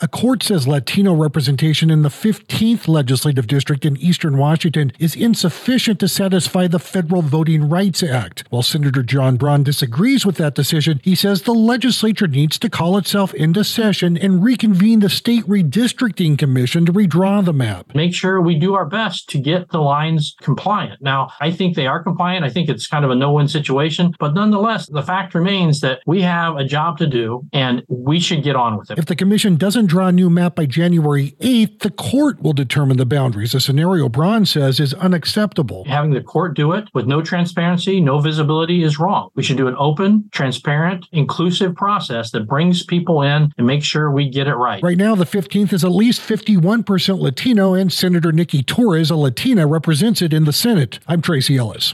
A court says Latino representation in the 15th Legislative District in eastern Washington is insufficient to satisfy the Federal Voting Rights Act. While Senator John Braun disagrees with that decision, he says the legislature needs to call itself into session and reconvene the State Redistricting Commission to redraw the map. Make sure we do our best to get the lines compliant. Now, I think they are compliant. I think it's kind of a no-win situation. But nonetheless, the fact remains that we have a job to do, and we should get on with it. If the commission doesn't draw a new map by January 8th, the court will determine the boundaries, a scenario Braun says is unacceptable. Having the court do it with no transparency, no visibility is wrong. We should do an open, transparent, inclusive process that brings people in and makes sure we get it right. Right now, the 15th is at least 51% Latino, and Senator Nikki Torres, a Latina, represents it in the Senate. I'm Tracy Ellis.